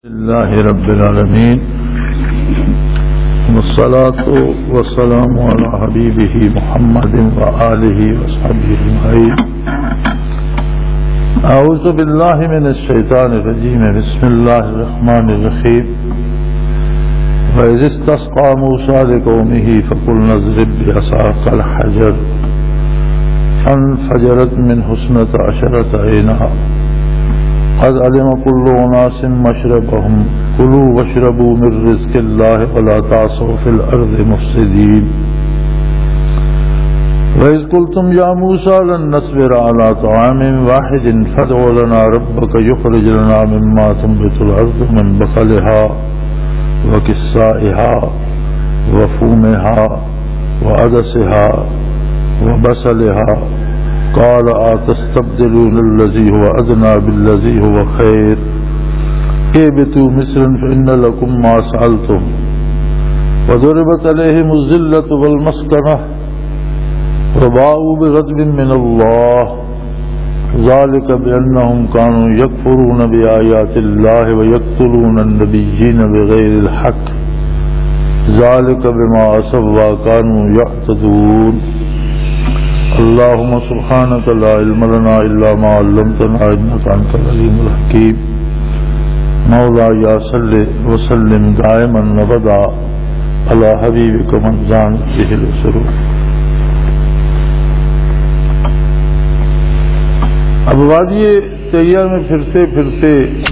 اللہ رب العالمین والصلاة والسلام علی حبیبہ محمد وآلہ وصحبہ اجمعین۔ اعوذ باللہ من الشیطان الرجیم، بسم اللہ الرحمن الرحیم۔ وَإِذِ اسْتَسْقَىٰ مُوسَىٰ لِقَوْمِهِ فَقُلْنَا اضْرِب بِّعَصَاكَ الْحَجَرَ فَانفَجَرَتْ مِنْهُ اثْنَتَ عَشْرَةَ عَيْنًا قد علم كل أناس مشربهم كلوا واشربوا من رزق الله ولا تعصوا في الأرض مفسدين وإذ قلتم يا موسى لن نصبر على طعام واحد فادع لنا ربك يخرج لنا مما تنبت الأرض من بقلها وكسائها وفومها وعدسها وبصلها قال أتستبدلون الذي هو أدنى بالذي هو خير اهبطوا مصرا فإن لكم ما سألتم وضربت عليهم الذلة والمسكنة وباءوا بغضب من الله ذلك بأنهم كانوا يكفرون بآيات الله ويقتلون النبيين بغير الحق ذلك بما عصوا وكانوا يعتدون اللهم سبحانك لا علم لنا إلا ما علمتنا إنك أنت العليم الحكيم مولاي صل وسلم دائما أبدا على حبيبك من زانت به السرور۔ اب وادی طیہ میں پھرتے پھرتے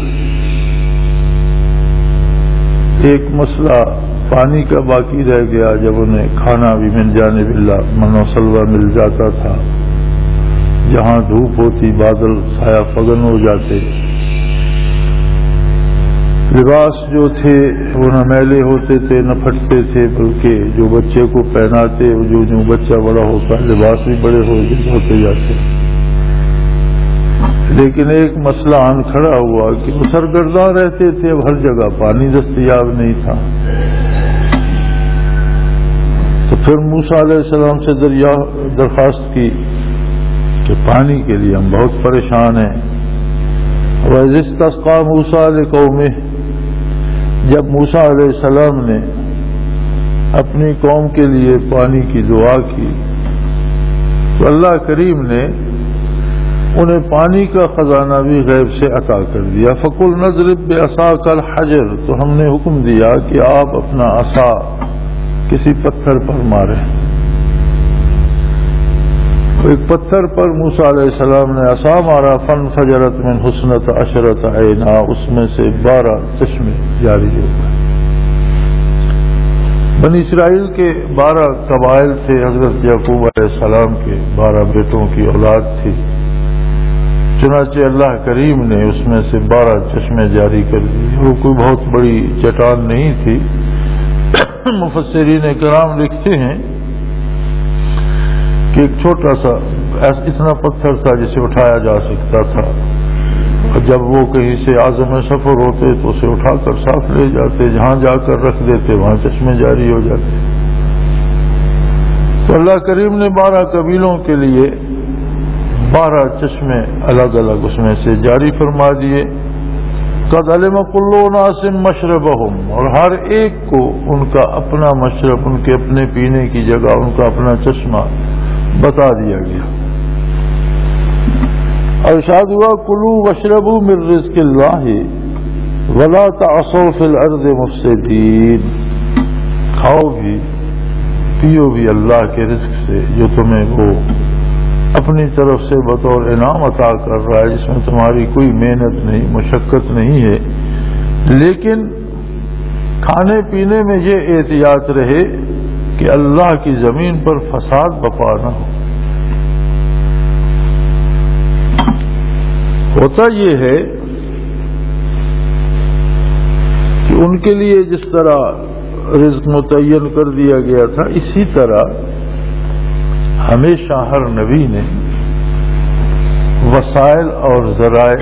ایک مسئلہ پانی کا باقی رہ گیا۔ جب انہیں کھانا بھی من جانب اللہ من و سلوہ مل جاتا تھا، جہاں دھوپ ہوتی بادل سایہ فگن ہو جاتے، لباس جو تھے وہ نہ میلے ہوتے تھے نہ پھٹتے تھے، بلکہ جو بچے کو پہناتے جو بچہ بڑا ہوتا لباس بھی بڑے ہوتے جاتے۔ لیکن ایک مسئلہ آن کھڑا ہوا کہ وہ سرگرداں رہتے تھے، اب ہر جگہ پانی دستیاب نہیں تھا۔ تو پھر موسیٰ علیہ السلام سے درخواست کی کہ پانی کے لیے ہم بہت پریشان ہیں۔ وَإِذِ اسْتَسْقَىٰ مُوسَىٰ لِقَوْمِهِ، جب موسیٰ علیہ السلام نے اپنی قوم کے لیے پانی کی دعا کی تو اللہ کریم نے انہیں پانی کا خزانہ بھی غیب سے عطا کر دیا۔ فَقُلْنَا اضْرِب بِّعَصَاكَ الْحَجَرَ، تو ہم نے حکم دیا کہ آپ اپنا عصا کسی پتھر پر مارے۔ ایک پتھر پر موسیٰ علیہ السلام نے عصا مارا، فانفجرت من اثنتا عشرۃ عینا، اس میں سے 12 چشمے جاری ہو گئے۔ بنی اسرائیل کے 12 قبائل تھے، حضرت یعقوب علیہ السلام کے 12 بیٹوں کی اولاد تھی، چنانچہ اللہ کریم نے اس میں سے 12 چشمے جاری کر دیے۔ وہ کوئی بہت بڑی چٹان نہیں تھی۔ مفسرین کرام لکھتے ہیں کہ ایک چھوٹا سا اتنا پتھر تھا جسے اٹھایا جا سکتا تھا، اور جب وہ کہیں سے عازم سفر ہوتے تو اسے اٹھا کر ساتھ لے جاتے، جہاں جا کر رکھ دیتے وہاں چشمے جاری ہو جاتے۔ تو اللہ کریم نے 12 قبیلوں کے لیے 12 چشمے الگ الگ اس میں سے جاری فرما دیے۔ قد علم كل اناس مشربهم، اور ہر ایک کو ان کا اپنا مشرب، ان کے اپنے پینے کی جگہ، ان کا اپنا چشمہ بتا دیا گیا۔ ارشاد ہوا کلوا واشربوا من رزق اللہ ولا تعصوا فی الارض مفسدین، کھاؤ بھی پیو بھی اللہ کے رزق سے جو تمہیں وہ اپنی طرف سے بطور انعام عطا کر رہا ہے، جس میں تمہاری کوئی محنت نہیں، مشقت نہیں ہے، لیکن کھانے پینے میں یہ احتیاط رہے کہ اللہ کی زمین پر فساد بپا نہ ہو۔ ہوتا یہ ہے کہ ان کے لیے جس طرح رزق متعین کر دیا گیا تھا، اسی طرح ہمیشہ ہر نبی نے وسائل اور ذرائع،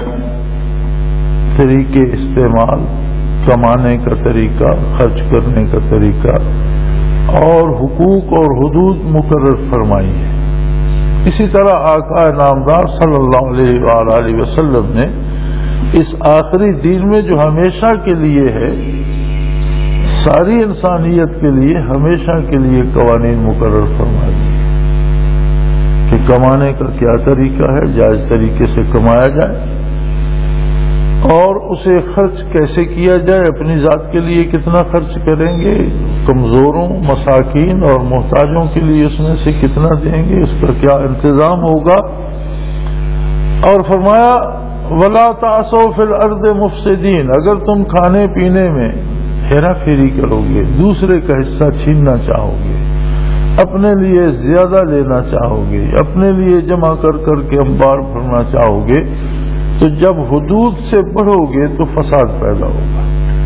طریقے استعمال، کمانے کا طریقہ، خرچ کرنے کا طریقہ اور حقوق اور حدود مقرر فرمائی ہے۔ اسی طرح آقا نامدار صلی اللہ علیہ وآلہ وسلم نے اس آخری دین میں جو ہمیشہ کے لیے ہے، ساری انسانیت کے لیے ہمیشہ کے لیے قوانین مقرر فرما دیے کہ کمانے کا کیا طریقہ ہے، جائز طریقے سے کمایا جائے، اور اسے خرچ کیسے کیا جائے، اپنی ذات کے لیے کتنا خرچ کریں گے، کمزوروں، مساکین اور محتاجوں کے لیے اس میں سے کتنا دیں گے، اس کا کیا انتظام ہوگا۔ اور فرمایا وَلَا تَعْثَوْا فِي الْأَرْضِ مُفْسِدِينَ، اگر تم کھانے پینے میں ہیرا پھیری کرو گے، دوسرے کا حصہ چھیننا چاہو گے، اپنے لیے زیادہ لینا چاہو گے، اپنے لیے جمع کر کر کے انبار بھرنا چاہو گے، تو جب حدود سے بڑھو گے تو فساد پیدا ہوگا۔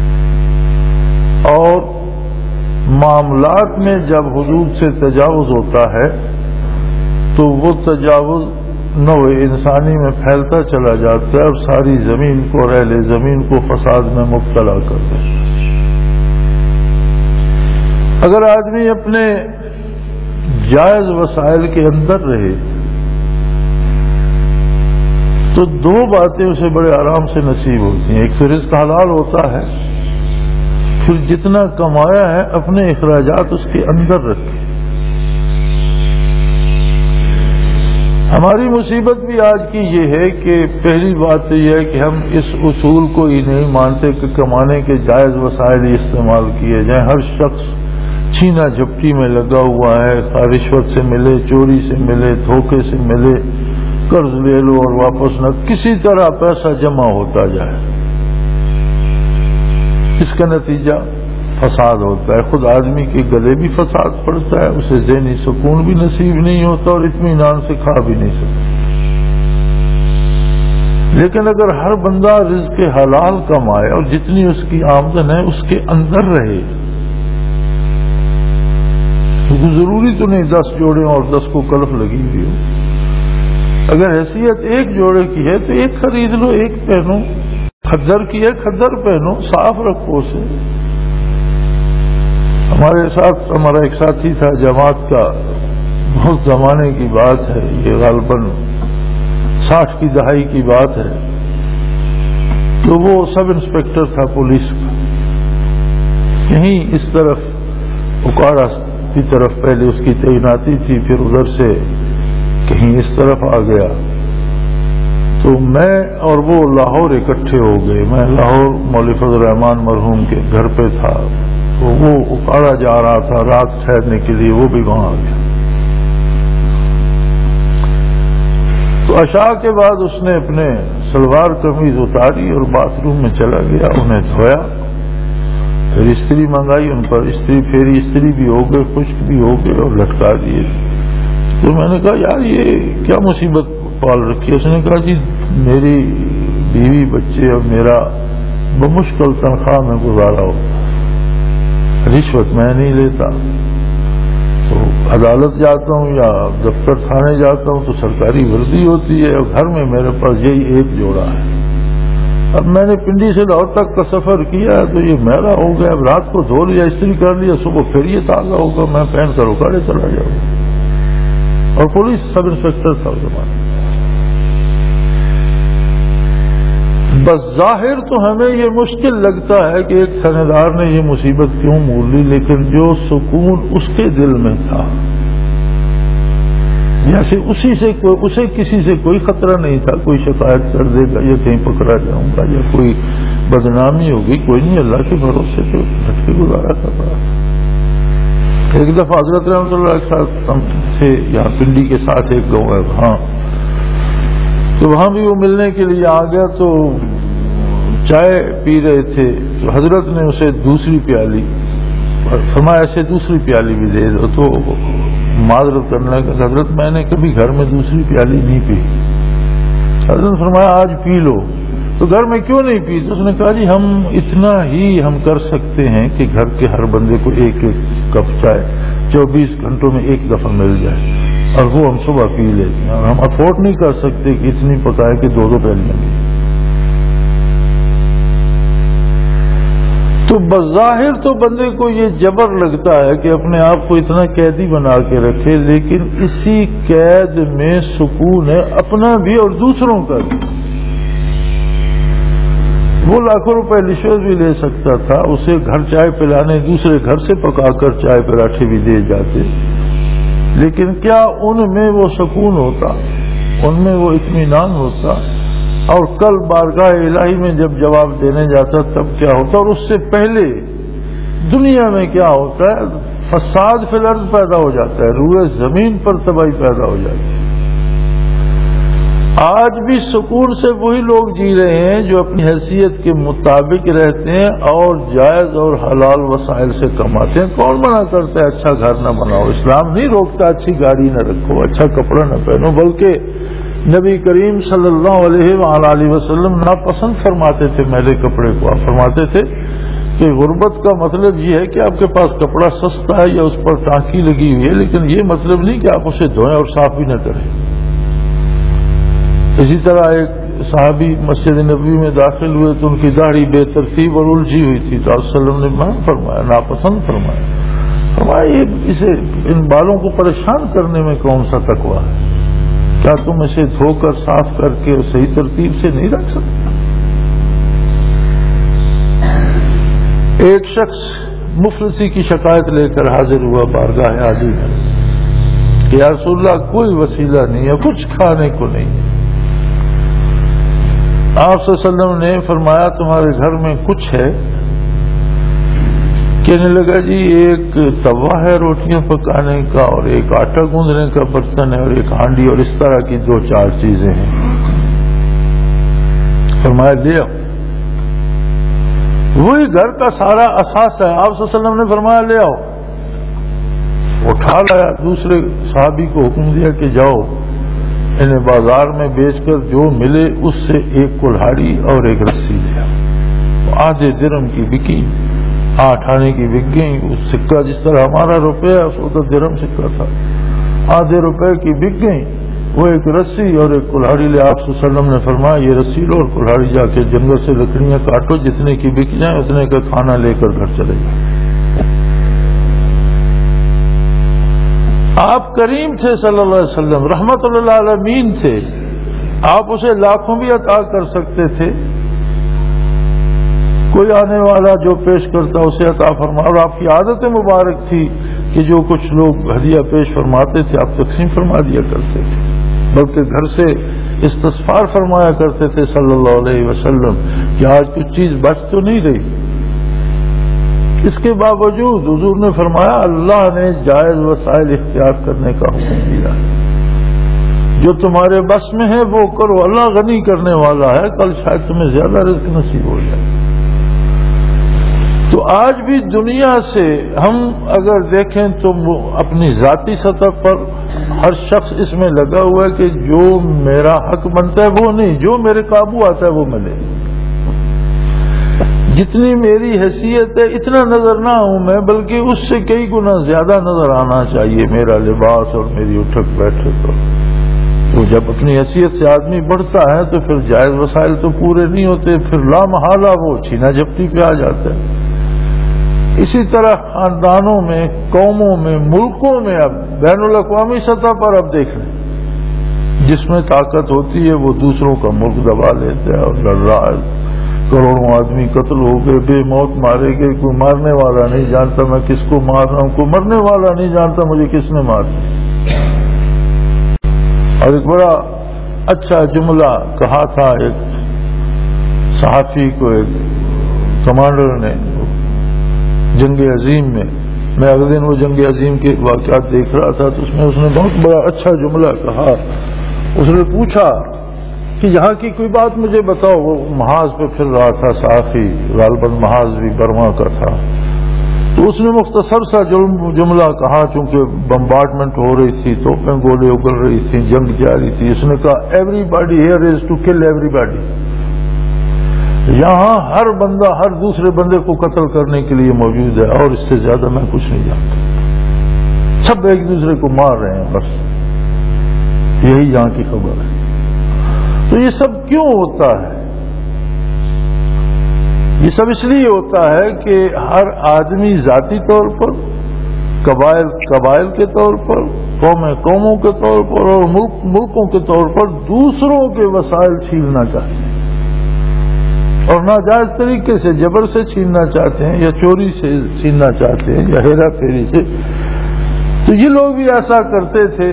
اور معاملات میں جب حدود سے تجاوز ہوتا ہے تو وہ تجاوز نوع انسانی میں پھیلتا چلا جاتا ہے اور ساری زمین کو اور اہل زمین کو فساد میں مبتلا کر دیتا ہے۔ اگر آدمی اپنے جائز وسائل کے اندر رہے تو دو باتیں اسے بڑے آرام سے نصیب ہوتی ہیں، ایک تو رزق حلال ہوتا ہے، پھر جتنا کمایا ہے اپنے اخراجات اس کے اندر رکھے۔ ہماری مصیبت بھی آج کی یہ ہے کہ پہلی بات تو یہ ہے کہ ہم اس اصول کو ہی نہیں مانتے کہ کمانے کے جائز وسائل ہی استعمال کیے جائیں۔ ہر شخص چھینا جھپٹی میں لگا ہوا ہے، رشوت سے ملے، چوری سے ملے، دھوکے سے ملے، قرض لے لو اور واپس نہ، کسی طرح پیسہ جمع ہوتا جائے، اس کا نتیجہ فساد ہوتا ہے۔ خود آدمی کے گلے بھی فساد پڑتا ہے، اسے ذہنی سکون بھی نصیب نہیں ہوتا اور اطمینان سے کھا بھی نہیں سکتا۔ لیکن اگر ہر بندہ رزق حلال کمائے اور جتنی اس کی آمدن ہے اس کے اندر رہے، تو ضروری تو نہیں 10 جوڑے اور 10 کو کلف لگی ہوئی ہو۔ اگر حیثیت ایک جوڑے کی ہے تو ایک خرید لو، ایک پہنو، کھدر کی ہے کھدر پہنو، صاف رکھو اسے۔ ہمارے ساتھ ہمارا ایک ساتھی تھا جماعت کا، بہت زمانے کی بات ہے، یہ غالباً 60 کی دہائی کی بات ہے، تو وہ سب انسپکٹر تھا پولیس کا، یہیں اس طرف اکاڑا کی طرف پہلے اس کی تعیناتی تھی، پھر ادھر سے کہیں اس طرف آ گیا۔ تو میں اور وہ لاہور اکٹھے ہو گئے، میں لاہور مولوی فضل الرحمان مرحوم کے گھر پہ تھا، تو وہ اکاڑا جا رہا تھا رات ٹھہرنے کے لیے، وہ بھی وہاں آ گیا۔ تو عشاء کے بعد اس نے اپنے سلوار قمیض اتاری اور باتھ روم میں چلا گیا، انہیں دھویا، پھر استری منگائی، ان پر استری پھیری، استری بھی ہو گئے، خشک بھی ہو گئے اور لٹکا دیے۔ تو میں نے کہا یار یہ کیا مصیبت پال رکھی ہے؟ اس نے کہا جی میری بیوی بچے اور میرا بمشکل تنخواہ میں گزارا ہوتا، رشوت میں نہیں لیتا، تو عدالت جاتا ہوں یا دفتر تھانے جاتا ہوں تو سرکاری وردی ہوتی ہے، اور گھر میں میرے پاس یہی ایک جوڑا ہے۔ اب میں نے پنڈی سے لاہور تک کا سفر کیا تو یہ میرا ہو گیا، اب رات کو دھو لیا، استری کر لیا، صبح پھر یہ تازہ ہوگا، میں پہن کر اکاڑے چلا جاؤں۔ اور پولیس سب انسپکٹر تھا اس زمانے۔ بس ظاہر تو ہمیں یہ مشکل لگتا ہے کہ ایک تھانے دار نے یہ مصیبت کیوں مول لی، لیکن جو سکون اس کے دل میں تھا، جیسے اسے کسی سے کوئی خطرہ نہیں تھا، کوئی شکایت کر دے گا یا کہیں پکڑا جاؤں گا یا کوئی بدنامی ہوگی، کوئی نہیں، اللہ کے بھروسے پہ ڈٹ کے گزارا کر رہا تھا۔ ایک دفعہ حضرت رحمۃ اللہ کے ساتھ ہم تھے یہاں پنڈی کے ساتھ ایک گاؤں ہے وہاں، تو وہاں بھی وہ ملنے کے لیے آ گیا، تو چائے پی رہے تھے تو حضرت نے اسے دوسری پیالی فرمایا ایسے دوسری پیالی بھی دے دو، تو معذرت کرنے لگا حضرت میں نے کبھی گھر میں دوسری پیالی نہیں پی۔ حضرت نے فرمایا آج پی لو۔ تو گھر میں کیوں نہیں پی؟ تو اس نے کہا جی ہم اتنا ہی ہم کر سکتے ہیں کہ گھر کے ہر بندے کو ایک ایک کپ چائے 24 گھنٹوں میں ایک دفعہ مل جائے، اور وہ ہم صبح پی لیتے ہیں، اور ہم افورڈ نہیں کر سکتے کہ اتنی پکائے کہ 2 پیالیاں بھی۔ تو بظاہر تو بندے کو یہ جبر لگتا ہے کہ اپنے آپ کو اتنا قیدی بنا کے رکھے، لیکن اسی قید میں سکون ہے اپنا بھی اور دوسروں کا بھی۔ وہ لاکھوں روپے رشوت بھی لے سکتا تھا، اسے گھر چائے پلانے دوسرے گھر سے پکا کر چائے پراٹھے بھی دے جاتے، لیکن کیا ان میں وہ سکون ہوتا، ان میں وہ اطمینان ہوتا؟ اور کل بارگاہ الہی میں جب جواب دینے جاتا تب کیا ہوتا؟ اور اس سے پہلے دنیا میں کیا ہوتا ہے؟ فساد فی الارض پیدا ہو جاتا ہے، روئے زمین پر تباہی پیدا ہو جاتی ہے۔ آج بھی سکون سے وہی لوگ جی رہے ہیں جو اپنی حیثیت کے مطابق رہتے ہیں اور جائز اور حلال وسائل سے کماتے ہیں۔ کون منع کرتا ہے اچھا گھر نہ بناؤ؟ اسلام نہیں روکتا اچھی گاڑی نہ رکھو، اچھا کپڑا نہ پہنو، بلکہ نبی کریم صلی اللہ علیہ وسلم ناپسند فرماتے تھے میلے کپڑے کو۔ آپ فرماتے تھے کہ غربت کا مطلب یہ ہے کہ آپ کے پاس کپڑا سستا ہے یا اس پر ٹانکی لگی ہوئی ہے، لیکن یہ مطلب نہیں کہ آپ اسے دھوئیں اور صاف بھی نہ کریں۔ اسی طرح ایک صحابی مسجد نبوی میں داخل ہوئے تو ان کی داڑھی بے ترتیب اور الجھی ہوئی تھی، تو آپ صلی اللہ علیہ وسلم نے منع فرمایا، ناپسند فرمایا، اسے ان بالوں کو پریشان کرنے میں کون سا تقویٰ ہے؟ کیا تم اسے دھو کر صاف کر کے صحیح ترتیب سے نہیں رکھ سکتے؟ ایک شخص مفلسی کی شکایت لے کر حاضر ہوا بارگاہ عالی میں کہ یا رسول اللہ کوئی وسیلہ نہیں ہے، کچھ کھانے کو نہیں ہے۔ آپ صلی اللہ علیہ وسلم نے فرمایا تمہارے گھر میں کچھ ہے؟ کہنے لگا جی ایک توا ہے روٹیاں پکانے کا، اور ایک آٹا گوندنے کا برتن ہے، اور ایک ہانڈی، اور اس طرح کی 2-4 چیزیں ہیں۔ فرمایا لے آؤ، وہی گھر کا سارا اثاثہ ہے۔ آپ صلی اللہ علیہ وسلم نے فرمایا لے آؤ، اٹھا لایا۔ دوسرے صحابی کو حکم دیا کہ جاؤ انہیں بازار میں بیچ کر جو ملے اس سے ایک کلہاڑی اور ایک رسی لے آؤ۔ آدھے درہم کی بکی، 8 آنے کی بک گئی۔ اس سکہ جس طرح ہمارا روپیہ اس وقت درہم سکہ تھا، آدھے روپے کی بک گئی۔ وہ ایک رسی اور ایک کلہاڑی لے۔ آپ صلی اللہ علیہ وسلم نے فرمایا یہ رسی لو اور کلہاڑی جا کے جنگل سے لکڑیاں کاٹو، جتنے کی بک جائیں اتنے کا کھانا لے کر گھر چلے جائیں۔ آپ کریم تھے صلی اللہ علیہ وسلم، رحمت للعالمین تھے، آپ اسے لاکھوں بھی عطا کر سکتے تھے۔ کوئی آنے والا جو پیش کرتا اسے عطا فرما، اور آپ کی عادت مبارک تھی کہ جو کچھ لوگ ہدیہ پیش فرماتے تھے آپ تقسیم فرما دیا کرتے تھے، بلکہ گھر سے استغفار فرمایا کرتے تھے صلی اللہ علیہ وسلم کہ آج کچھ چیز بچ تو نہیں رہی۔ اس کے باوجود حضور نے فرمایا اللہ نے جائز وسائل اختیار کرنے کا حکم دیا، جو تمہارے بس میں ہے وہ کرو، اللہ غنی کرنے والا ہے، کل شاید تمہیں زیادہ رزق نصیب ہو جائے۔ تو آج بھی دنیا سے ہم اگر دیکھیں تو اپنی ذاتی سطح پر ہر شخص اس میں لگا ہوا ہے کہ جو میرا حق بنتا ہے وہ نہیں، جو میرے قابو آتا ہے وہ ملے، جتنی میری حیثیت ہے اتنا نظر نہ ہوں میں، بلکہ اس سے کئی گنا زیادہ نظر آنا چاہیے میرا لباس اور میری اٹھک بیٹھک۔ تو جب اپنی حیثیت سے آدمی بڑھتا ہے تو پھر جائز وسائل تو پورے نہیں ہوتے، پھر لامحالہ وہ چھینا جھپٹی پہ آ جاتا ہے۔ اسی طرح خاندانوں میں، قوموں میں، ملکوں میں، اب بین الاقوامی سطح پر اب دیکھ لیں، جس میں طاقت ہوتی ہے وہ دوسروں کا ملک دبا لیتا ہے اور لڑ رہا ہے، کروڑوں آدمی قتل ہو گئے، بے موت مارے گئے، کوئی مارنے والا نہیں جانتا میں کس کو مار رہا ہوں، کوئی مرنے والا نہیں جانتا مجھے کس نے مار دیا۔ اور ایک بڑا اچھا جملہ کہا تھا ایک صحافی کو، ایک کمانڈر نے جنگ عظیم میں اگلے دن وہ جنگ عظیم کے واقعات دیکھ رہا تھا تو اس نے بہت بڑا اچھا جملہ کہا۔ اس نے پوچھا کہ یہاں کی کوئی بات مجھے بتاؤ، وہ محاذ پہ پھر رہا تھا صحافی، غالباً محاذ بھی برما کا تھا، تو اس نے مختصر سا جملہ کہا، چونکہ بمبارڈمنٹ ہو رہی تھی، توپیں گولے اگل رہی تھیں، جنگ جاری تھی۔ اس نے کہا everybody here is to kill everybody, یہاں ہر بندہ ہر دوسرے بندے کو قتل کرنے کے لیے موجود ہے، اور اس سے زیادہ میں کچھ نہیں جانتا، سب ایک دوسرے کو مار رہے ہیں، بس یہی یہاں کی خبر ہے۔ تو یہ سب کیوں ہوتا ہے؟ یہ سب اس لیے ہوتا ہے کہ ہر آدمی ذاتی طور پر، قبائل کے طور پر، قوموں کے طور پر، اور ملکوں کے طور پر دوسروں کے وسائل چھیننا چاہتے ہیں، اور ناجائز طریقے سے جبر سے چھیننا چاہتے ہیں یا چوری سے چھیننا چاہتے ہیں یا ہیرا پھیری سے. تو یہ لوگ بھی ایسا کرتے تھے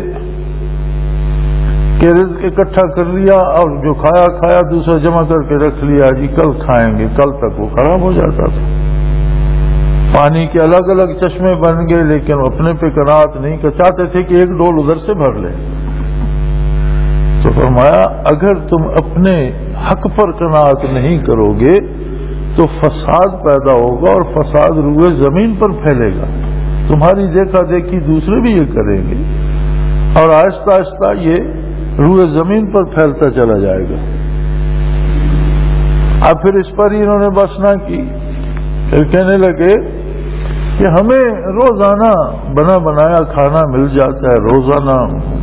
کہ رزق اکٹھا کر لیا اور جو کھایا دوسرا جمع کر کے رکھ لیا، جی کل کھائیں گے، کل تک وہ خراب ہو جاتا تھا. پانی کے الگ الگ چشمے بن گئے، لیکن اپنے پہ قناعت نہیں کر چاہتے تھے کہ ایک ڈول ادھر سے بھر لیں. تو فرمایا اگر تم اپنے حق پر قناعت نہیں کرو گے تو فساد پیدا ہوگا اور فساد روئے زمین پر پھیلے گا. تمہاری دیکھا دیکھی دوسرے بھی یہ کریں گے اور آہستہ آہستہ یہ روئے زمین پر پھیلتا چلا جائے گا. اب پھر اس پر ہی انہوں نے بس نہ کی، پھر کہنے لگے کہ ہمیں روزانہ بنا بنایا کھانا مل جاتا ہے، روزانہ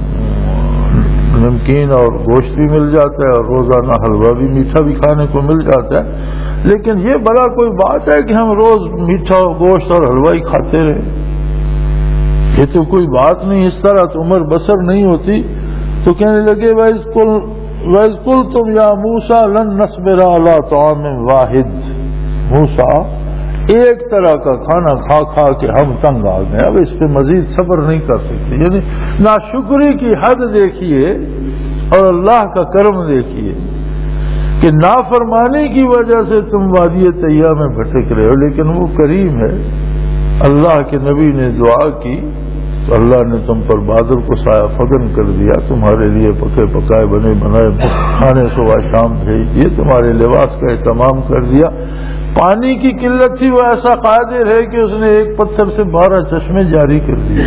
نمکین اور گوشت بھی مل جاتا ہے اور روزانہ حلوہ بھی میٹھا بھی کھانے کو مل جاتا ہے، لیکن یہ بڑا کوئی بات ہے کہ ہم روز میٹھا گوشت اور حلوہ ہی کھاتے رہیں؟ یہ تو کوئی بات نہیں، اس طرح تو عمر بسر نہیں ہوتی. تو کہنے لگے وَإِذْ قُلْتُمْ يَا مُوسَىٰ لَن نَّصْبِرَ عَلَىٰ طَعَامٍ وَاحِدٍ، موسیٰ ایک طرح کا کھانا کھا کھا کے ہم تنگ آ گئے، اب اس پہ مزید صبر نہیں کر سکتے. یعنی ناشکری کی حد دیکھیے اور اللہ کا کرم دیکھیے کہ نافرمانی کی وجہ سے تم وادی طیہ میں بھٹک رہے ہو، لیکن وہ کریم ہے. اللہ کے نبی نے دعا کی تو اللہ نے تم پر بادل کو سایہ فگن کر دیا، تمہارے لیے پکے پکائے بنے بنائے کھانے صبح شام بھیج دیے، تمہارے لباس کا اہتمام کر دیا. پانی کی قلت تھی، وہ ایسا قادر ہے کہ اس نے ایک پتھر سے 12 چشمے جاری کر دیے.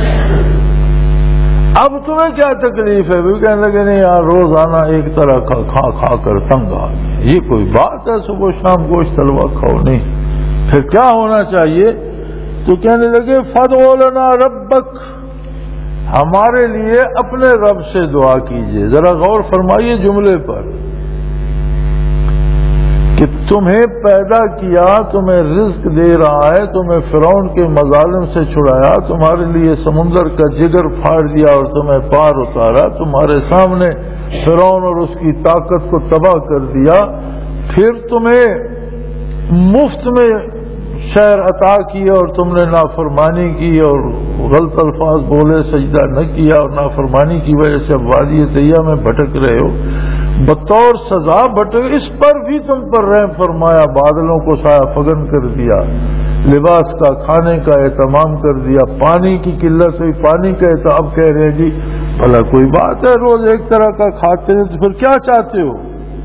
اب تمہیں کیا تکلیف ہے؟ وہ کہنے لگے نہیں یار روزانہ ایک طرح کا کھا کھا کر تنگ آ گئے، یہ کوئی بات ہے صبح شام گوشت حلوہ کھاؤ؟ نہیں. پھر کیا ہونا چاہیے؟ تو کہنے لگے فَادْعُ لَنَا رَبَّكَ، ہمارے لیے اپنے رب سے دعا کیجئے. ذرا غور فرمائیے جملے پر کہ تمہیں پیدا کیا، تمہیں رزق دے رہا ہے، تمہیں فرعون کے مظالم سے چھڑایا، تمہارے لیے سمندر کا جگر پھاڑ دیا اور تمہیں پار اتارا، تمہارے سامنے فرعون اور اس کی طاقت کو تباہ کر دیا، پھر تمہیں مفت میں شہر عطا کیا اور تم نے نافرمانی کی اور غلط الفاظ بولے، سجدہ نہ کیا اور نافرمانی کی وجہ سے اب وادی طیہ میں بھٹک رہے ہو، بطور سزا بھٹک. اس پر بھی تم پر رحم فرمایا، بادلوں کو سایہ فگن کر دیا، لباس کا کھانے کا اہتمام کر دیا، پانی کی قلت ہوئی پانی کا اہتمام. اب کہہ رہے ہیں جی بھلا کوئی بات ہے روز ایک طرح کا کھاتے ہیں، تو پھر کیا چاہتے ہو؟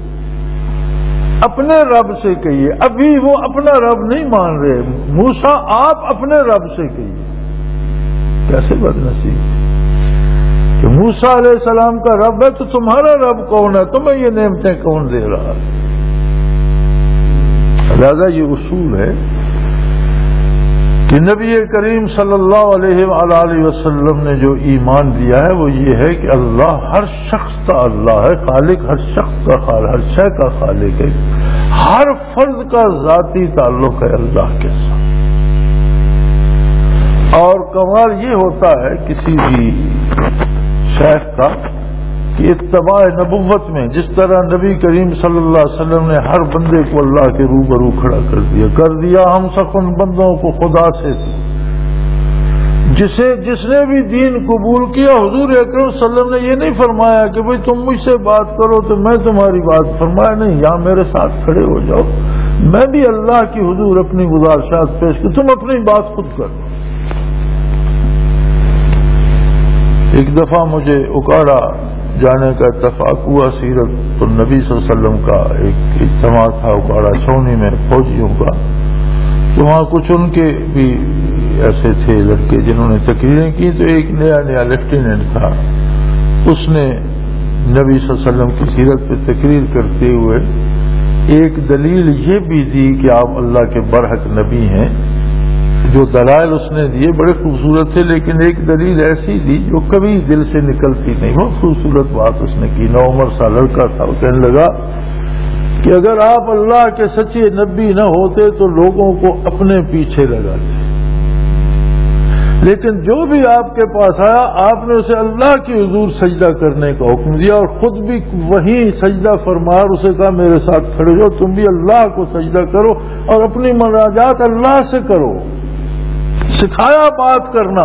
اپنے رب سے کہیے. ابھی وہ اپنا رب نہیں مان رہے. موسیٰ آپ اپنے رب سے کہیے. کیسے بدنصیب کہ موسیٰ علیہ السلام کا رب ہے تو تمہارا رب کون ہے؟ تمہیں یہ نعمتیں کون دے رہا ہے؟ لہذا یہ اصول ہے کہ نبی کریم صلی اللہ علیہ وآلہ وسلم نے جو ایمان دیا ہے وہ یہ ہے کہ اللہ ہر شخص کا اللہ ہے، خالق ہر شخص کا خالق، ہر شے کا خالق ہے، ہر فرد کا ذاتی تعلق ہے اللہ کے ساتھ. اور کمال یہ ہوتا ہے کسی بھی شیخ کا کہ اتباع نبوت میں جس طرح نبی کریم صلی اللہ علیہ وسلم نے ہر بندے کو اللہ کے روبرو کھڑا کر دیا ہم سب ان بندوں کو خدا سے جس نے بھی دین قبول کیا. حضور اکرم صلی اللہ علیہ وسلم نے یہ نہیں فرمایا کہ بھئی تم مجھ سے بات کرو تو میں تمہاری بات، فرمایا نہیں یہاں میرے ساتھ کھڑے ہو جاؤ، میں بھی اللہ کی حضور اپنی گزارشات پیش کروں، تم اپنی بات خود کرو. ایک دفعہ مجھے اکاڑا جانے کا اتفاق ہوا، سیرت النبی صلی اللہ علیہ وسلم کا ایک اجتماع تھا اکاڑا چھاونی میں فوجیوں کا. تو وہاں کچھ ان کے بھی ایسے تھے لڑکے جنہوں نے تقریریں کی. تو ایک نیا لیفٹیننٹ تھا، اس نے نبی صلی اللہ علیہ وسلم کی سیرت پہ تقریر کرتے ہوئے ایک دلیل یہ بھی دی کہ آپ اللہ کے برحق نبی ہیں. جو دلائل اس نے دیے بڑے خوبصورت تھے، لیکن ایک دلیل ایسی دی جو کبھی دل سے نکلتی نہیں. بہت خوبصورت بات اس نے کی. 9 عمر سا لڑکا تھا، وہ کہنے لگا کہ اگر آپ اللہ کے سچے نبی نہ ہوتے تو لوگوں کو اپنے پیچھے لگاتے، لیکن جو بھی آپ کے پاس آیا آپ نے اسے اللہ کی حضور سجدہ کرنے کا حکم دیا اور خود بھی وہیں سجدہ فرمایا اور اسے کہا میرے ساتھ کھڑے ہو، تم بھی اللہ کو سجدہ کرو اور اپنی مناجات اللہ سے کرو، سکھایا بات کرنا۔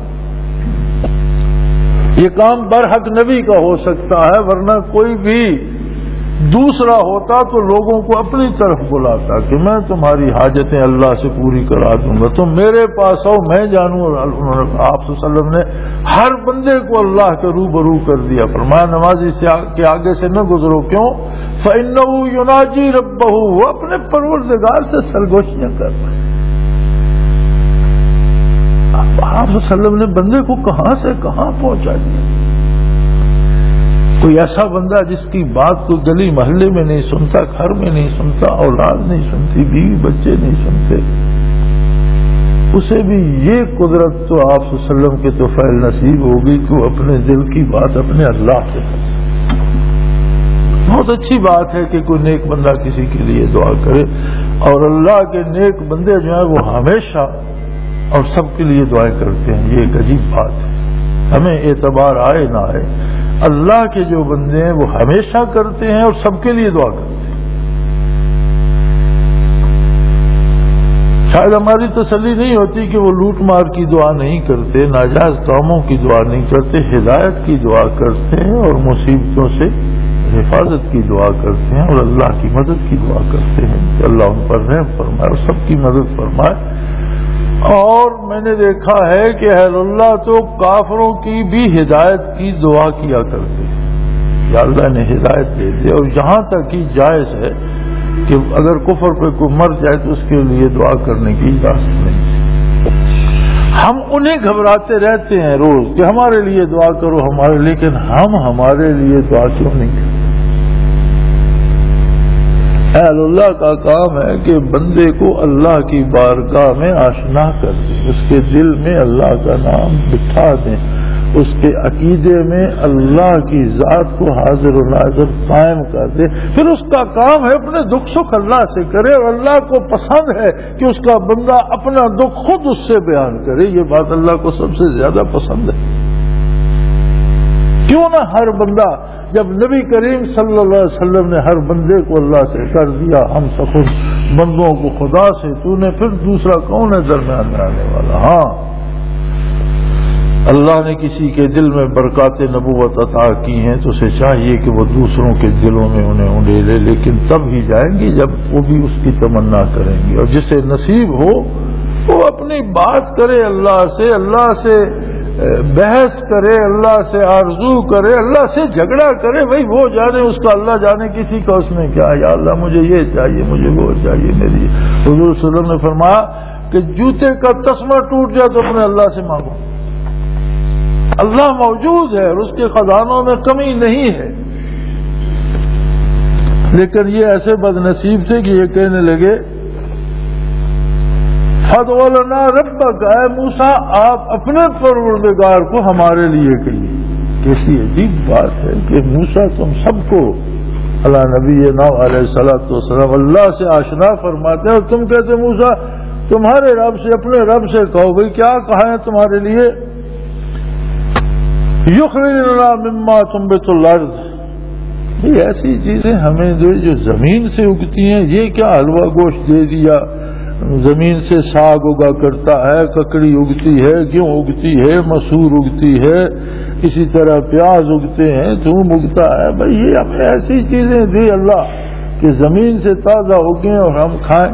یہ کام برحق نبی کا ہو سکتا ہے، ورنہ کوئی بھی دوسرا ہوتا تو لوگوں کو اپنی طرف بلاتا کہ میں تمہاری حاجتیں اللہ سے پوری کرا دوں گا، تم میرے پاس آؤ میں جانوں۔ اور آپ صلی اللہ علیہ وسلم نے ہر بندے کو اللہ کے روبرو کر دیا، فرمایا نمازی کے آگے سے نہ گزرو، کیوں؟ فَإِنَّهُ يُنَاجِي رَبَّهُ، وہ اپنے پروردگار سے سرگوشیاں کر رہے ہیں۔ آپ صلی اللہ علیہ وسلم نے بندے کو کہاں سے کہاں پہنچا دیا۔ کوئی ایسا بندہ جس کی بات کو گلی محلے میں نہیں سنتا، گھر میں نہیں سنتا، اولاد نہیں سنتی، بیوی بچے نہیں سنتے، اسے بھی یہ قدرت تو آپ صلی اللہ علیہ وسلم کے توفیل نصیب ہوگی کہ وہ اپنے دل کی بات اپنے اللہ سے کر سکے۔ بہت اچھی بات ہے کہ کوئی نیک بندہ کسی کے لیے دعا کرے، اور اللہ کے نیک بندے جو ہیں وہ ہمیشہ اور سب کے لیے دعائیں کرتے ہیں۔ یہ ایک عجیب بات ہے، ہمیں اعتبار آئے نہ آئے، اللہ کے جو بندے ہیں وہ ہمیشہ کرتے ہیں اور سب کے لیے دعا کرتے ہیں۔ شاید ہماری تسلی نہیں ہوتی کہ وہ لوٹ مار کی دعا نہیں کرتے، ناجائز کاموں کی دعا نہیں کرتے، ہدایت کی دعا کرتے ہیں اور مصیبتوں سے حفاظت کی دعا کرتے ہیں اور اللہ کی مدد کی دعا کرتے ہیں کہ اللہ ان پر رحم فرمائے اور سب کی مدد فرمائے۔ اور میں نے دیکھا ہے کہ اہل اللہ تو کافروں کی بھی ہدایت کی دعا کیا کرتے ہیں، یا اللہ نے ہدایت دے دی، اور یہاں تک ہی جائز ہے کہ اگر کفر پہ کوئی مر جائے تو اس کے لیے دعا کرنے کی اجازت نہیں۔ ہم انہیں گھبراتے رہتے ہیں روز کہ ہمارے لیے دعا کرو ہمارے، لیکن ہم ہمارے لیے دعا کیوں نہیں کرتے؟ اہل اللہ کا کام ہے کہ بندے کو اللہ کی بارگاہ میں آشنا کر دیں، اس کے دل میں اللہ کا نام بٹھا دیں، اس کے عقیدے میں اللہ کی ذات کو حاضر و ناظر قائم کر دے۔ پھر اس کا کام ہے اپنے دکھ سکھ اللہ سے کرے، اور اللہ کو پسند ہے کہ اس کا بندہ اپنا دکھ خود اس سے بیان کرے۔ یہ بات اللہ کو سب سے زیادہ پسند ہے۔ کیوں نہ ہر بندہ، جب نبی کریم صلی اللہ علیہ وسلم نے ہر بندے کو اللہ سے کر دیا ہم سفر بندوں کو خدا سے، تو نے پھر دوسرا کون ہے درمیان میں آنے والا؟ ہاں، اللہ نے کسی کے دل میں برکات نبوت عطا کی ہیں تو اسے چاہیے کہ وہ دوسروں کے دلوں میں انہیں انڈیلے، لیکن تب ہی جائیں گی جب وہ بھی اس کی تمنا کریں گے۔ اور جسے نصیب ہو وہ اپنی بات کرے اللہ سے بحث کرے، اللہ سے آرزو کرے، اللہ سے جھگڑا کرے، بھائی وہ جانے اس کا، اللہ جانے کسی کا اس میں کیا۔ یا اللہ مجھے یہ چاہیے، مجھے وہ چاہیے میری۔ حضور صلی اللہ علیہ وسلم نے فرمایا کہ جوتے کا تسمہ ٹوٹ جائے تو اپنے اللہ سے مانگو، اللہ موجود ہے اور اس کے خزانوں میں کمی نہیں ہے۔ لیکن یہ ایسے بد نصیب تھے کہ یہ کہنے لگے فَادْعُ لَنَا رَبَّكَ، اے موسیٰ آپ اپنے پروردگار کو ہمارے لیے کہیے۔ کیسی عجیب بات ہے کہ موسیٰ تم سب کو اللہ نبینا علیہ الصلوۃ والسلام اللہ سے آشنا فرماتے ہیں، اور تم کہتے موسیٰ تمہارے رب سے، اپنے رب سے کہو۔ بھئی کیا کہا ہے تمہارے لیے؟ یخرج لنا مما تنبت الارض، یہ ایسی چیزیں ہمیں جو زمین سے اگتی ہیں، یہ کیا حلوہ گوشت دے دیا؟ زمین سے ساگ اگا کرتا ہے، ککڑی اگتی ہے، گیہوں اگتی ہے، مسور اگتی ہے، اسی طرح پیاز اگتے ہیں، تھوم اگتا ہے۔ بھئی یہ ہمیں ایسی چیزیں دی اللہ کہ زمین سے تازہ اگیں اور ہم کھائیں۔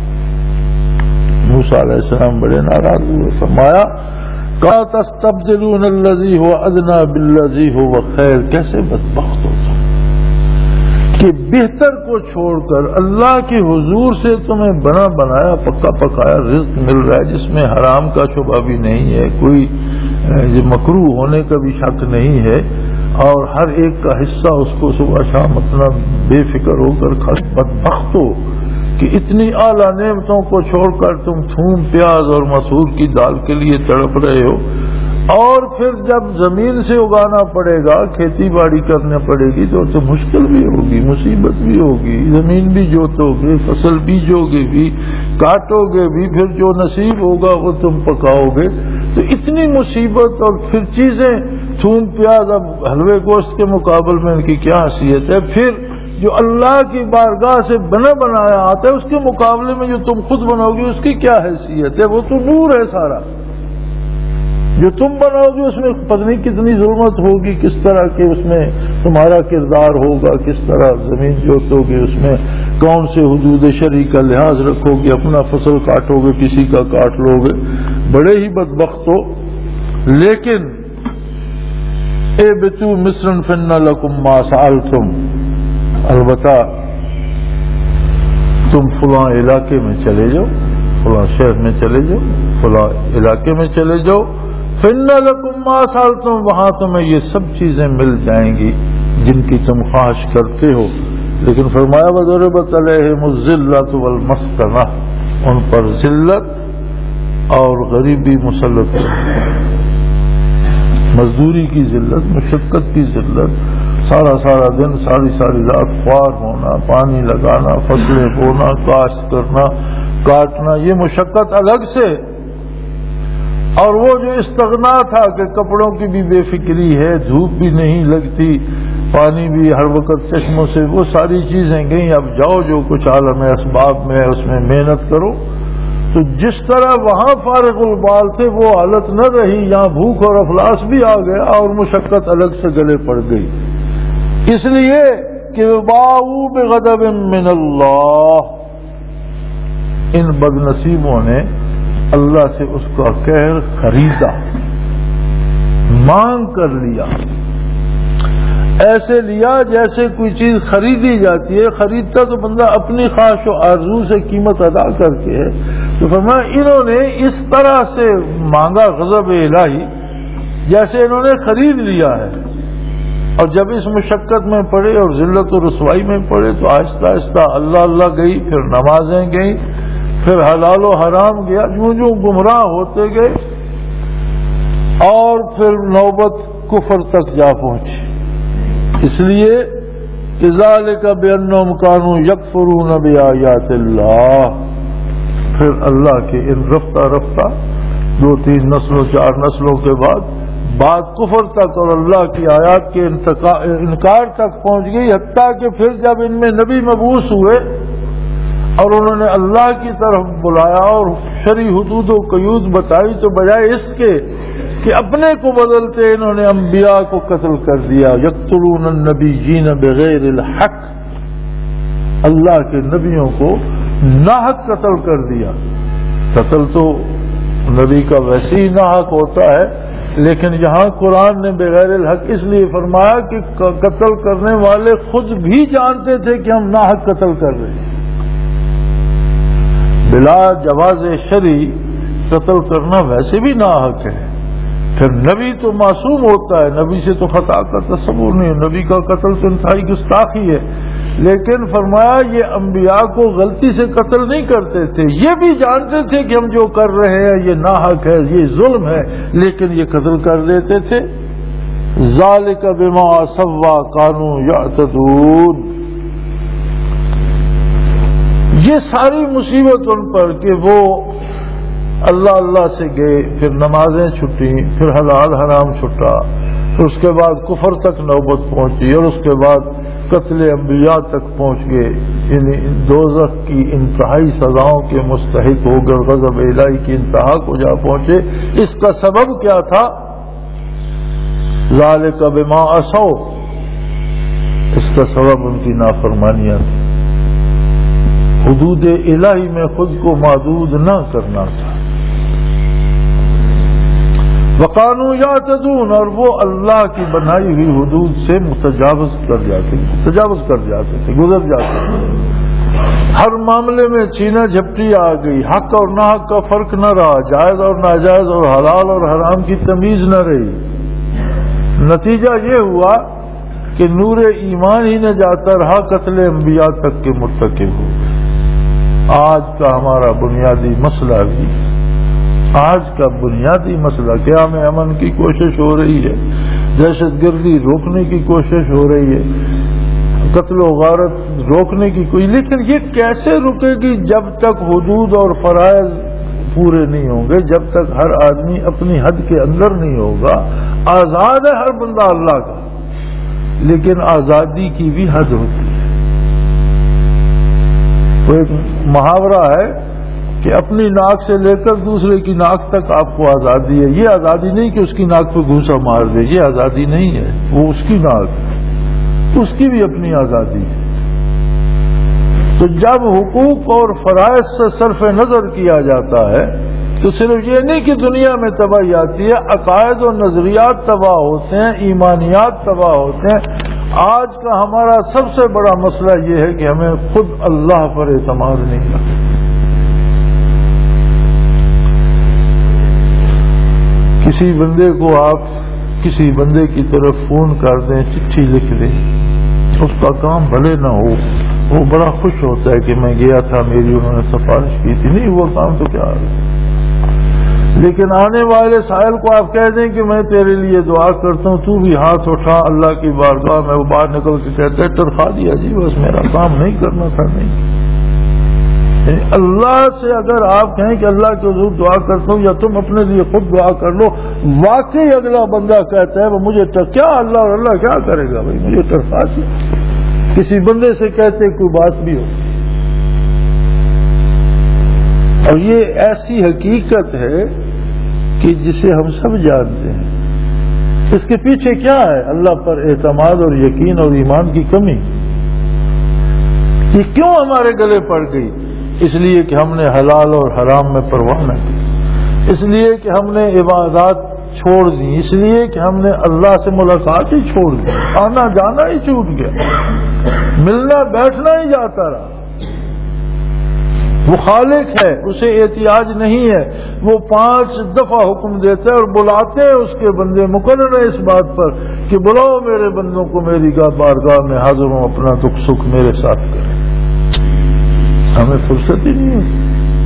موسیٰ علیہ السلام بڑے ناراض ہوئے، فرمایا کا تستبدلون الذی هو ادنی بالذی هو خیر، کیسے بدبخت ہو کہ بہتر کو چھوڑ کر اللہ کے حضور سے تمہیں بنا بنایا پکا پکایا رزق مل رہا ہے، جس میں حرام کا شبہ بھی نہیں ہے، کوئی مکروہ ہونے کا بھی شک نہیں ہے، اور ہر ایک کا حصہ اس کو صبح شام اپنا بے فکر ہو کر کھا۔ بدبخت ہو کہ اتنی اعلیٰ نعمتوں کو چھوڑ کر تم تھوم پیاز اور مسور کی دال کے لیے تڑپ رہے ہو، اور پھر جب زمین سے اگانا پڑے گا، کھیتی باڑی کرنا پڑے گی تو مشکل بھی ہوگی، مصیبت بھی ہوگی، زمین بھی جوتو گے، فصل بیجو گے بھی، کاٹو گے بھی، پھر جو نصیب ہوگا وہ تم پکاؤ گے۔ تو اتنی مصیبت، اور پھر چیزیں تھوم پیاز، اب حلوے گوشت کے مقابل میں ان کی کیا حیثیت ہے؟ پھر جو اللہ کی بارگاہ سے بنا بنایا آتا ہے اس کے مقابلے میں جو تم خود بناؤ گے اس کی کیا حیثیت ہے؟ وہ تو نور ہے سارا، جو تم بناؤ گے اس میں پتہ نہیں کتنی ظلمت ہوگی، کس طرح کے اس میں تمہارا کردار ہوگا، کس طرح زمین جوتو گے، اس میں کون سے حدود شرعی کا لحاظ رکھو گے، اپنا فصل کاٹو گے، کسی کا کاٹ لو گے، بڑے ہی بدبخت ہو۔ لیکن اے بتو مصر فن لکم ما سألتم، البتہ تم فلاں علاقے میں چلے جاؤ، فلاں شہر میں چلے جاؤ، فلاں علاقے میں چلے جاؤ، فن لکم ما سألتم، وہاں تمہیں یہ سب چیزیں مل جائیں گی جن کی تم خواہش کرتے ہو۔ لیکن فرمایا وضربت علیہم الذلۃ والمسکنہ، ان پر ذلت اور غریبی مسلط ہے، مزدوری کی ذلت، مشقت کی ذلت، سارا دن ساری رات خوار ہونا، پانی لگانا، فصلیں بونا، کاشت کرنا، کاٹنا، یہ مشقت الگ سے، اور وہ جو استغنا تھا کہ کپڑوں کی بھی بے فکری ہے، دھوپ بھی نہیں لگتی، پانی بھی ہر وقت چشموں سے، وہ ساری چیزیں گئیں۔ اب جاؤ جو کچھ عالم اسباب میں ہے اس میں محنت کرو۔ تو جس طرح وہاں فارغ البال تھے وہ حالت نہ رہی، یہاں بھوک اور افلاس بھی آ گیا اور مشقت الگ سے گلے پڑ گئی، اس لیے کہ باؤ بغضب من اللہ، ان بد نصیبوں نے اللہ سے اس کا قہر خریدا، مانگ کر لیا، ایسے لیا جیسے کوئی چیز خریدی جاتی ہے، خریدتا تو بندہ اپنی خواہش و آرزو سے قیمت ادا کر کے ہے، تو فرمایا انہوں نے اس طرح سے مانگا غضب الہی جیسے انہوں نے خرید لیا ہے، اور جب اس مشقت میں پڑے اور ذلت و رسوائی میں پڑے تو آہستہ آہستہ اللہ گئی، پھر نمازیں گئیں، پھر حلال و حرام گیا، جو گمراہ ہوتے گئے، اور پھر نوبت کفر تک جا پہنچی۔ اس لیے کہ ذالک بانہم کانوا یکفرون بآیات اللہ، پھر اللہ کے ان رفتہ 2-3 نسلوں 4 نسلوں کے بعد کفر تک اور اللہ کی آیات کے انکار تک پہنچ گئی، حتیٰ کہ پھر جب ان میں نبی مبعوث ہوئے اور انہوں نے اللہ کی طرف بلایا اور شرعی حدود و قیود بتائی، تو بجائے اس کے کہ اپنے کو بدلتے انہوں نے انبیاء کو قتل کر دیا، یقتلون النبیین بغیر الحق، اللہ کے نبیوں کو ناحق قتل کر دیا۔ قتل تو نبی کا ویسے ہی ناحق ہوتا ہے، لیکن یہاں قرآن نے بغیر الحق اس لیے فرمایا کہ قتل کرنے والے خود بھی جانتے تھے کہ ہم ناحق قتل کر رہے ہیں۔ بلا جواز شرعی قتل کرنا ویسے بھی ناحق ہے، پھر نبی تو معصوم ہوتا ہے، نبی سے تو خطا کا تصور نہیں، نبی کا قتل تو انتہائی گستاخی ہے، لیکن فرمایا یہ انبیاء کو غلطی سے قتل نہیں کرتے تھے، یہ بھی جانتے تھے کہ ہم جو کر رہے ہیں یہ ناحق ہے، یہ ظلم ہے، لیکن یہ قتل کر دیتے تھے۔ ذالک بما عصوا کانوا یعتدون، یہ ساری مصیبت ان پر کہ وہ اللہ سے گئے، پھر نمازیں چھٹی، پھر حلال حرام چھٹا، پھر اس کے بعد کفر تک نوبت پہنچی، اور اس کے بعد قتل انبیاء تک پہنچ گئے، یعنی دوزخ کی انتہائی سزاؤں کے مستحق ہو کر غضب الہی کی انتہا کو جا پہنچے۔ اس کا سبب کیا تھا؟ ذالک بما عصوا، اس کا سبب ان کی نافرمانیاں تھی، حدود الہی میں خود کو محدود نہ کرنا تھا۔ وقانوا یعتدون، اور وہ اللہ کی بنائی ہوئی حدود سے تجاوز کر جاتے تھے، گزر جاتے تھے۔ ہر معاملے میں چھینا جھپٹی آ گئی، حق اور ناحق کا فرق نہ رہا، جائز اور ناجائز اور حلال اور حرام کی تمیز نہ رہی۔ نتیجہ یہ ہوا کہ نور ایمان ہی نہ جاتا رہا، قتل انبیاء تک کے مرتکب ہو۔ آج کا ہمارا بنیادی مسئلہ بھی، آج کا بنیادی مسئلہ قیام امن کی کوشش ہو رہی ہے، دہشت گردی روکنے کی کوشش ہو رہی ہے، قتل و غارت روکنے کی کوئی، لیکن یہ کیسے رکے گی جب تک حدود اور پورے نہیں ہوں گے جب تک ہر آدمی اپنی حد کے اندر نہیں ہوگا. آزاد ہے ہر بندہ اللہ کا، لیکن آزادی کی بھی حد ہوتی ہے. وہ ایک محاورہ ہے کہ اپنی ناک سے لے کر دوسرے کی ناک تک آپ کو آزادی ہے. یہ آزادی نہیں کہ اس کی ناک پہ گھوسا مار دے، یہ آزادی نہیں ہے. وہ اس کی ناک، اس کی بھی اپنی آزادی ہے. تو جب حقوق اور فرائض سے صرف نظر کیا جاتا ہے تو صرف یہ نہیں کہ دنیا میں تباہی آتی ہے، عقائد و نظریات تباہ ہوتے ہیں، ایمانیات تباہ ہوتے ہیں. آج کا ہمارا سب سے بڑا مسئلہ یہ ہے کہ ہمیں خود اللہ پر اعتماد نہیں رکھتے. کسی بندے کو آپ کسی بندے کی طرف فون کر دیں، چٹھی لکھ دیں، اس کا کام بھلے نہ ہو، وہ بڑا خوش ہوتا ہے کہ میں گیا تھا، میری انہوں نے سفارش کی تھی. نہیں ہوا کام تو کیا ہے. لیکن آنے والے سائل کو آپ کہہ دیں کہ میں تیرے لیے دعا کرتا ہوں، تو بھی ہاتھ اٹھا اللہ کی بارگاہ میں. وہ باہر نکل کے کہتا ہے تنخواہ دیا جی، بس میرا کام نہیں کرنا تھا. نہیں، اللہ سے اگر آپ کہیں کہ اللہ کے حضور دعا کرتا ہوں، یا تم اپنے لیے خود دعا کر لو، واقعی اگلا بندہ کہتا ہے وہ مجھے کیا اللہ اور اللہ کیا کرے گا بھائی، مجھے تنخواہ. کسی بندے سے کہتے کوئی بات بھی ہو. اور یہ ایسی حقیقت ہے کہ جسے ہم سب جانتے ہیں. اس کے پیچھے کیا ہے؟ اللہ پر اعتماد اور یقین اور ایمان کی کمی. یہ کیوں ہمارے گلے پڑ گئی؟ اس لیے کہ ہم نے حلال اور حرام میں پرواہ نہ کی، اس لیے کہ ہم نے عبادات چھوڑ دی، اس لیے کہ ہم نے اللہ سے ملاقات ہی چھوڑ دی، آنا جانا ہی چھوٹ گیا، ملنا بیٹھنا ہی جاتا رہا. وہ خالق ہے، اسے احتیاج نہیں ہے. وہ 5 دفعہ حکم دیتا ہے اور بلاتے ہیں اس کے بندے، مقرر ہے اس بات پر کہ بلاؤ میرے بندوں کو میری بارگاہ میں حاضر ہوں، اپنا دکھ سکھ میرے ساتھ کریں. ہمیں فرصت ہی نہیں ہے.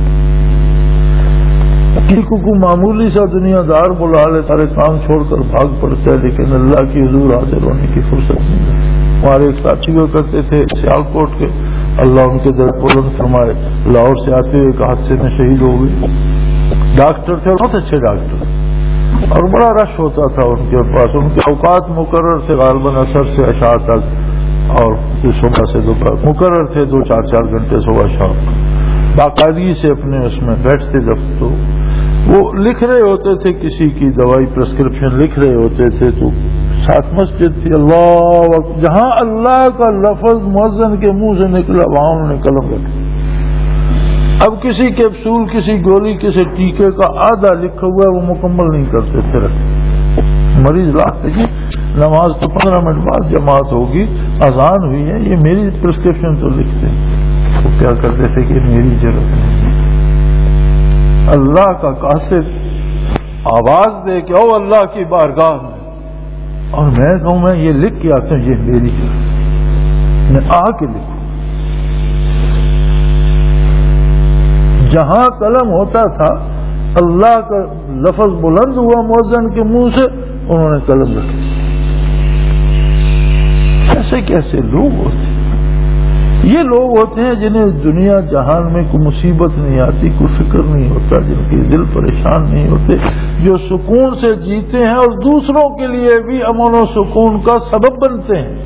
کو معمولی سا دنیا دار بلا لے، سارے کام چھوڑ کر بھاگ پڑتا ہے، لیکن اللہ کی حضور حاضر ہونے کی فرصت نہیں ہے. ہمارے ایک ساتھی کو کرتے تھے سیالکوٹ کے، اللہ ان کے در بلند فرمائے، لاہور سے آتے ہوئے ایک حادثے میں شہید ہو گئے. ڈاکٹر تھے، بہت اچھے ڈاکٹر، اور بڑا رش ہوتا تھا ان کے پاس. ان کے اوقات مقرر سے غالباً عصر سے عشاء تک، اور صبح سے دوپہر مقرر تھے، 2-4 گھنٹے صبح شام. باقاعدگی سے اپنے اس میں بیٹھتے جب تو وہ لکھ رہے ہوتے تھے، کسی کی دوائی پرسکرپشن لکھ رہے ہوتے تھے، تو ساتھ مسجد تھی. اللہ جہاں اللہ کا لفظ مؤذن کے منہ سے نکلا وہاں انہوں نے قلم رکھی. اب کسی کیپسول، کسی گولی، کسی ٹیکے کا آدھا لکھا ہوا ہے وہ مکمل نہیں کرتے تھے. مریض لاتے جی نماز تو 15 منٹ بعد جماعت ہوگی، اذان ہوئی ہے، یہ میری پرسکرپشن تو لکھتے. وہ کیا کرتے تھے کہ میری ضرورت نہیں. اللہ کا قاصد آواز دے کہ او اللہ کی بارگاہ میں، اور میں کہوں میں یہ لکھ کے آتا ہوں، یہ میری ضرورت، میں آ کے لکھوں. جہاں قلم ہوتا تھا اللہ کا لفظ بلند ہوا مؤذن کے منہ سے، انہوں نے قلم رکھی. کیسے کیسے لوگ ہوتے ہیں. یہ لوگ ہوتے ہیں جنہیں دنیا جہان میں کوئی مصیبت نہیں آتی، کوئی فکر نہیں ہوتا، جن کے دل پریشان نہیں ہوتے، جو سکون سے جیتے ہیں اور دوسروں کے لیے بھی امن و سکون کا سبب بنتے ہیں.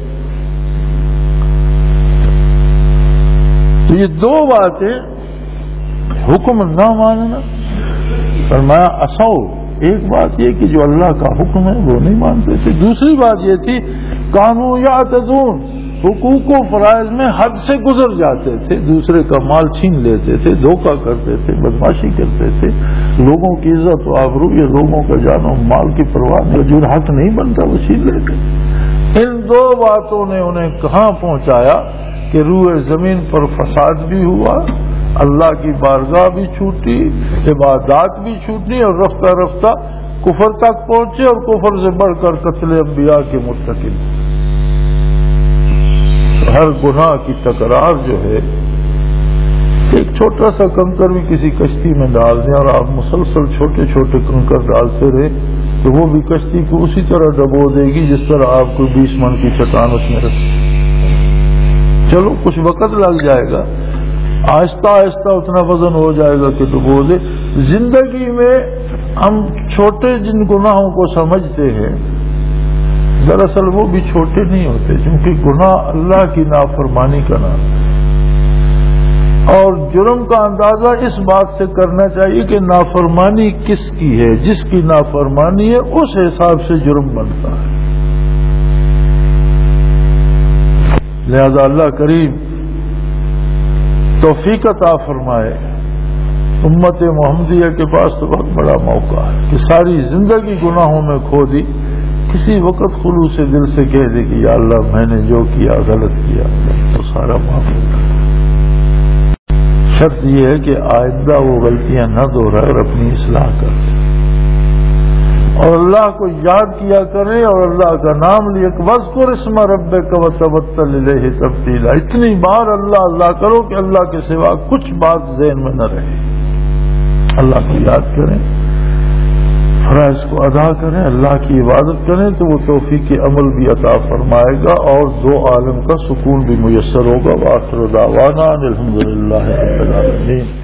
تو یہ 2 باتیں، حکم نہ ماننا، فرمایا اسو. ایک بات یہ کہ جو اللہ کا حکم ہے وہ نہیں مانتے تھے. دوسری بات یہ تھی کانوا یعتدون، حقوق و فرائض میں حد سے گزر جاتے تھے، دوسرے کا مال چھین لیتے تھے، دھوکہ کرتے تھے، بدماشی کرتے تھے، لوگوں کی عزت و آبرو یا لوگوں کا جان و مال کی پرواہ نہیں، جو حق نہیں بنتا وہ چھین لیتے. ان 2 باتوں نے انہیں کہاں پہنچایا کہ روئے زمین پر فساد بھی ہوا، اللہ کی بارگاہ بھی چھوٹی، عبادات بھی چھوٹی، اور رفتہ رفتہ کفر تک پہنچے، اور کفر سے بڑھ کر قتل انبیاء کے مرتکب. ہر گناہ کی تکرار جو ہے، ایک چھوٹا سا کنکر بھی کسی کشتی میں ڈال دیں اور آپ مسلسل چھوٹے چھوٹے کنکر ڈالتے رہے تو وہ بھی کشتی کو اسی طرح ڈبو دے گی جس طرح آپ کو 20 من کی چٹان اس میں رکھ. چلو کچھ وقت لگ جائے گا، آہستہ آہستہ اتنا وزن ہو جائے گا کہ تو بوجھ زندگی میں ہم چھوٹے جن گناہوں کو سمجھتے ہیں دراصل وہ بھی چھوٹے نہیں ہوتے، کیونکہ گناہ اللہ کی نافرمانی کا نام ہے۔ اور جرم کا اندازہ اس بات سے کرنا چاہیے کہ نافرمانی کس کی ہے، جس کی نافرمانی ہے اس حساب سے جرم بنتا ہے۔ لہذا اللہ کریم توفیق عطا فرمائے۔ امت محمدیہ کے پاس تو بہت بڑا موقع ہے کہ ساری زندگی گناہوں میں کھو دی، کسی وقت خلوص دل سے کہہ دے کہ یا اللہ میں نے جو کیا غلط کیا تو سارا معاف ہو جائے۔ شرط یہ ہے کہ آئندہ وہ غلطیاں نہ دہرائے اور اپنی اصلاح کر لے، اور اللہ کو یاد کیا کرے اور اللہ کا نام لے، وَاذْكُرِ اسْمَ رَبِّكَ وَتَوَكَّلْ إِلَيْهِ تَبْتِيلًا، اتنی بار اللہ اللہ کرو کہ اللہ کے سوا کچھ بات ذہن میں نہ رہے۔ اللہ کو یاد کریں، فرائض کو ادا کریں، اللہ کی عبادت کریں تو وہ توفیق عمل بھی عطا فرمائے گا اور دو عالم کا سکون بھی میسر ہوگا۔ وآخر دعوانا الحمدللہ رب العالمین۔